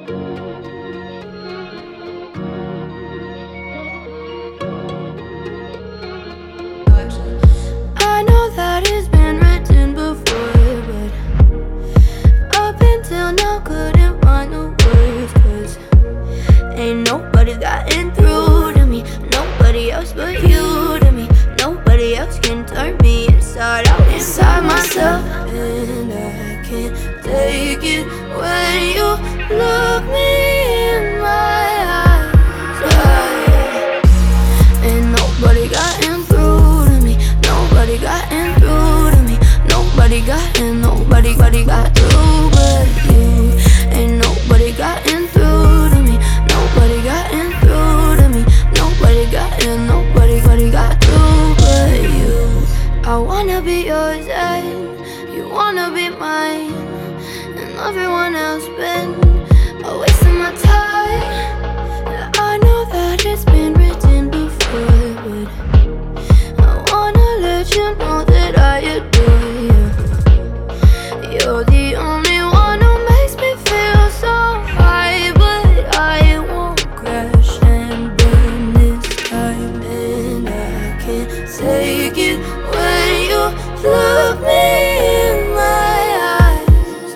I know that it's been written before, but up until now couldn't find the words. 'Cause ain't nobody gotten through to me, nobody else but you to me. Nobody else can turn me inside out, inside myself. And I can't take it when you look me in my eyes. Ain't nobody gotten through to me, nobody gotten through to me. Nobody got through but you. Ain't nobody gotten through to me, nobody gotten through to me. Nobody got through but you. I wanna be yours and you wanna be mine, and everyone else been a waste of my time. I know that it's been written before, but I wanna let you know that I adore you. You're the only one who makes me feel so high, but I won't crash and burn this time. And I can't take it when you look me in my eyes.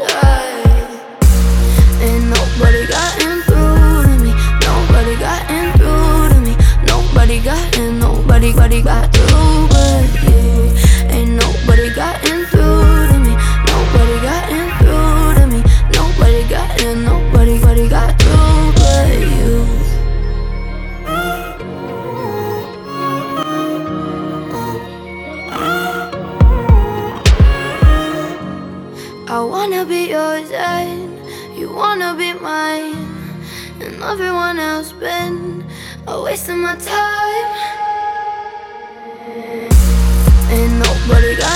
Ain't nobody gotten through to me, nobody gotten through to me. Nobody got through but you. Ain't nobody gotten through to me, nobody gotten through to me. Nobody got through but you. I wanna be yours and you wanna be mine, and everyone else been a waste of my time. Ain't nobody got